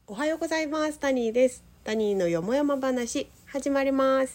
おはようございます。タニーです。タニーのよもやま話始まります。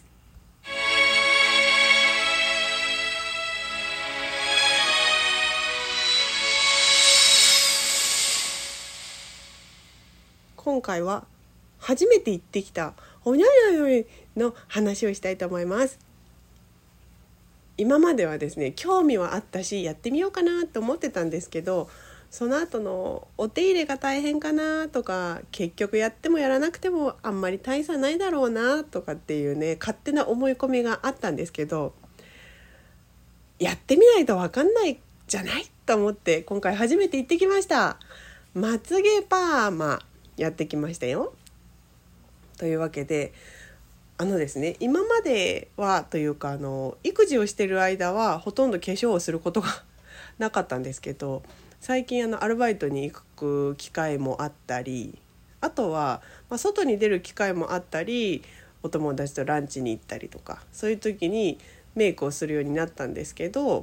今回は初めて行ってきたほにゃにゃにゃの話をしたいと思います。今まではですね、興味はあったしやってみようかなと思ってたんですけど、その後のお手入れが大変かなとか、結局やってもやらなくてもあんまり大差ないだろうなとかっていうね、勝手な思い込みがあったんですけど、やってみないと分かんないじゃないと思って今回初めて行ってきました。まつげパーマやってきましたよ。というわけでですね、今まではというか育児をしている間はほとんど化粧をすることがなかったんですけど、最近アルバイトに行く機会もあったり、あとは、外に出る機会もあったり、お友達とランチに行ったりとか、そういう時にメイクをするようになったんですけど、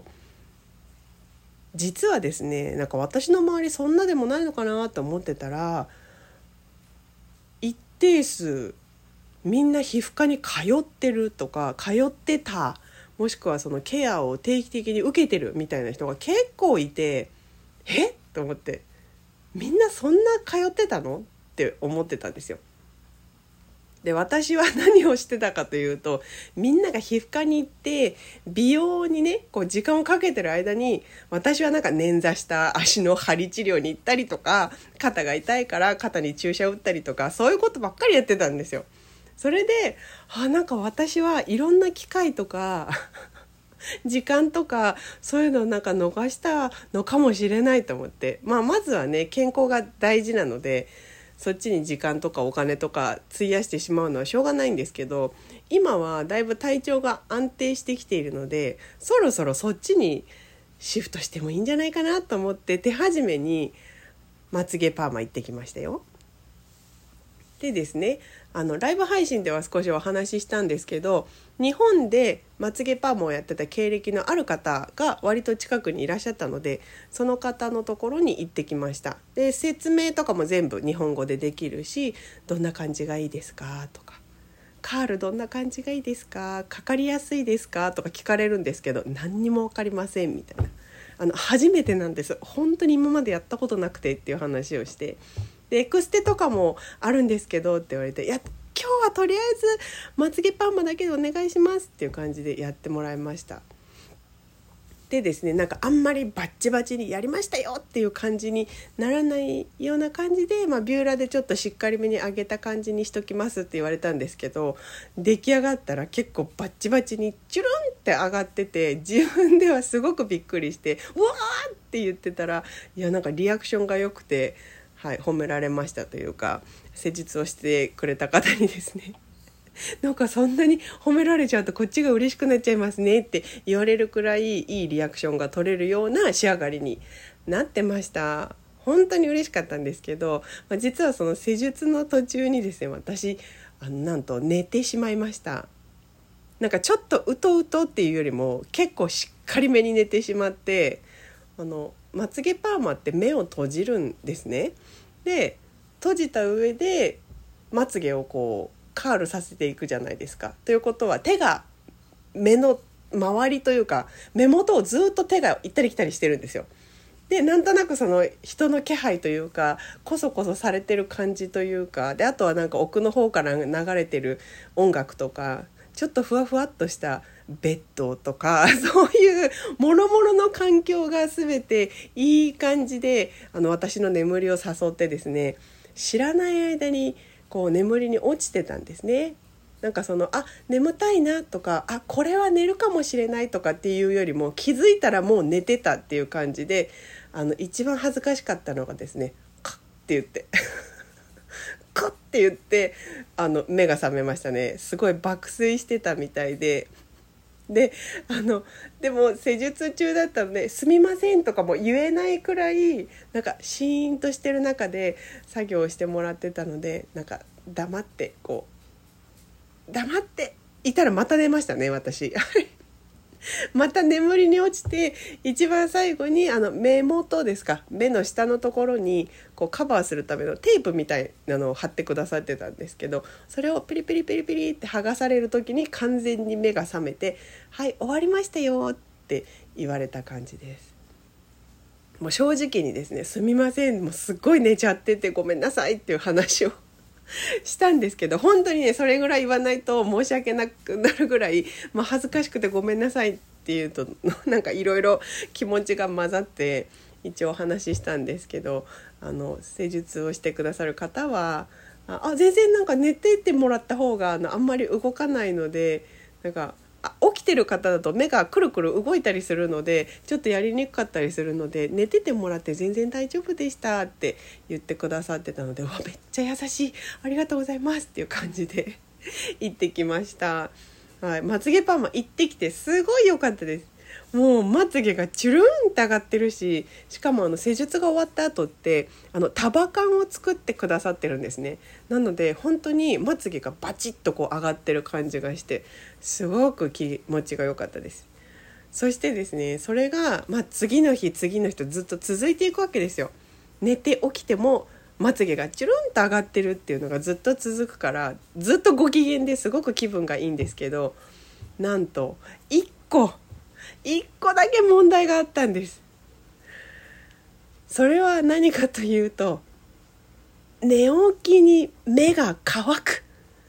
実はですね、なんか私の周りそんなでもないのかなと思ってたら、一定数みんな皮膚科に通ってるとか通ってた、もしくはそのケアを定期的に受けてるみたいな人が結構いて、と思って、みんなそんな通ってたのって思ってたんですよ。で、私は何をしてたかというと、みんなが皮膚科に行って美容にねこう時間をかけてる間に、私はなんか捻挫した足の張り治療に行ったりとか、肩が痛いから肩に注射を打ったりとか、そういうことばっかりやってたんですよ。それでなんか私はいろんな機会とか時間とかそういうのをなんか逃したのかもしれないと思って、まずはね健康が大事なので、そっちに時間とかお金とか費やしてしまうのはしょうがないんですけど、今はだいぶ体調が安定してきているので、そろそろそっちにシフトしてもいいんじゃないかなと思って、手始めにまつげパーマ行ってきましたよ。でですね、ライブ配信では少しお話ししたんですけど、日本でまつげパーマをやってた経歴のある方が割と近くにいらっしゃったので、その方のところに行ってきました。で、説明とかも全部日本語でできるし、どんな感じがいいですかとか、カールどんな感じがいいですか、かかりやすいですかとか聞かれるんですけど、何にも分かりませんみたいな。初めてなんです、本当に今までやったことなくてっていう話をして、でエクステとかもあるんですけどって言われて、今日はとりあえずまつげパーマだけでお願いしますっていう感じでやってもらいました。でですね、なんかあんまりバッチバチにやりましたよっていう感じにならないような感じで、ビューラーでちょっとしっかりめに上げた感じにしときますって言われたんですけど、出来上がったら結構バッチバチにチュルンって上がってて、自分ではすごくびっくりして、うわーって言ってたら、なんかリアクションが良くて、褒められましたというか、施術をしてくれた方にですね、なんかそんなに褒められちゃうとこっちが嬉しくなっちゃいますねって言われるくらいいいリアクションが取れるような仕上がりになってました。本当に嬉しかったんですけど、実はその施術の途中にですね、私なんと寝てしまいました。なんかちょっとうとうとっていうよりも結構しっかりめに寝てしまって、まつげパーマって目を閉じるんですね。で、閉じた上でまつげをこうカールさせていくじゃないですか。ということは手が目の周りというか目元をずっと手が行ったり来たりしてるんですよ。で、なんとなくその人の気配というか、コソコソされてる感じというかで、あとはなんか奥の方から流れてる音楽とか、ちょっとふわふわっとしたベッドとか、そういうもろもろの環境が全ていい感じで私の眠りを誘ってですね、知らない間にこう眠りに落ちてたんですね。なんか眠たいなとか、これは寝るかもしれないとかっていうよりも、気づいたらもう寝てたっていう感じで、一番恥ずかしかったのがですね、カッって言ってカッって言って目が覚めましたね。すごい爆睡してたみたいで、ででも施術中だったので、すみませんとかも言えないくらいなんかシーンとしてる中で作業をしてもらってたので、なんか黙っていたらまた寝ましたね、私また眠りに落ちて、一番最後に目元ですか、目の下のところにこうカバーするためのテープみたいなのを貼ってくださってたんですけど、それをピリピリピリピリって剥がされる時に完全に目が覚めて、はい終わりましたよって言われた感じです。もう正直にですね、すみません、もうすっごい寝ちゃっててごめんなさいっていう話をしたんですけど、本当にねそれぐらい言わないと申し訳なくなるぐらい、恥ずかしくてごめんなさいっていうとなんかいろいろ気持ちが混ざって一応お話ししたんですけど、施術をしてくださる方は全然なんか寝てってもらった方があんまり動かないので、なんか起きてる方だと目がくるくる動いたりするのでちょっとやりにくかったりするので、寝ててもらって全然大丈夫でしたって言ってくださってたので、めっちゃ優しい、ありがとうございますっていう感じで行ってきました。はい、まつげパーマ行ってきてすごい良かったです。もうまつげがチュルンって上がってるし、しかも施術が終わった後って束感を作ってくださってるんですね。なので本当にまつげがバチッとこう上がってる感じがして、すごく気持ちが良かったです。そしてですね、それが、次の日とずっと続いていくわけですよ。寝て起きてもまつげがチュルンと上がってるっていうのがずっと続くから、ずっとご機嫌ですごく気分がいいんですけど、なんと1個だけ問題があったんです。それは何かというと、寝起きに目が乾く。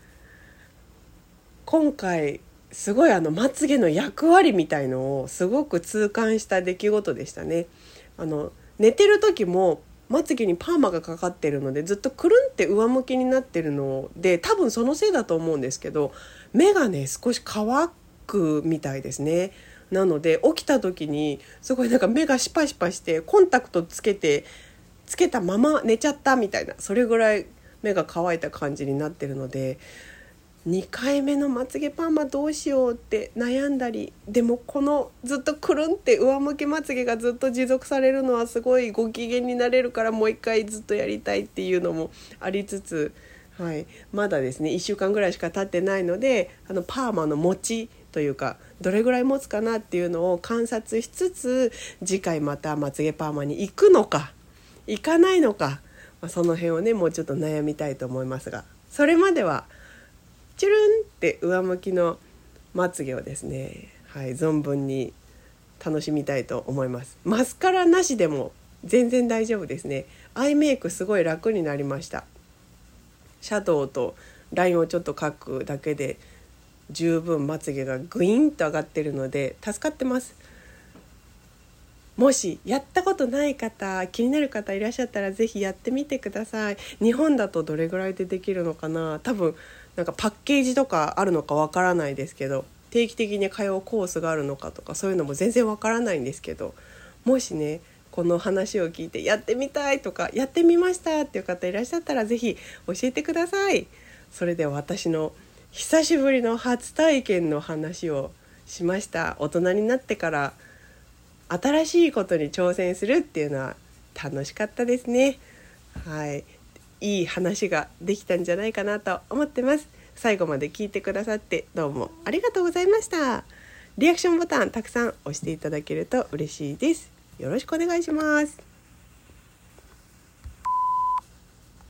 今回すごいまつげの役割みたいのをすごく痛感した出来事でしたね。寝てる時もまつげにパーマがかかってるのでずっとくるんって上向きになってるので、多分そのせいだと思うんですけど、目がね少し乾くみたいですね。なので起きた時にすごいなんか目がシパシパしてコンタクトつけたまま寝ちゃったみたいな、それぐらい目が乾いた感じになってるので、2回目のまつげパーマどうしようって悩んだり、でもこのずっとくるんって上向きまつげがずっと持続されるのはすごいご機嫌になれるから、もう一回ずっとやりたいっていうのもありつつ、まだですね1週間ぐらいしか経ってないので、パーマの持ちというかどれぐらい持つかなっていうのを観察しつつ、次回またまつげパーマに行くのか行かないのか、その辺をねもうちょっと悩みたいと思いますが、それまではチュルンって上向きのまつげをですね、存分に楽しみたいと思います。マスカラなしでも全然大丈夫ですね。アイメイクすごい楽になりました。シャドウとラインをちょっと描くだけで十分まつげがグイーンと上がってるので助かってます。もしやったことない方、気になる方いらっしゃったらぜひやってみてください。日本だとどれぐらいでできるのかな、多分なんかパッケージとかあるのかわからないですけど、定期的に通うコースがあるのかとかそういうのも全然わからないんですけど、もしねこの話を聞いてやってみたいとかやってみましたっていう方いらっしゃったらぜひ教えてください。それでは私の久しぶりの初体験の話をしました。大人になってから新しいことに挑戦するっていうのは楽しかったですね。いい話ができたんじゃないかなと思ってます。最後まで聞いてくださってどうもありがとうございました。リアクションボタンたくさん押していただけると嬉しいです。よろしくお願いします。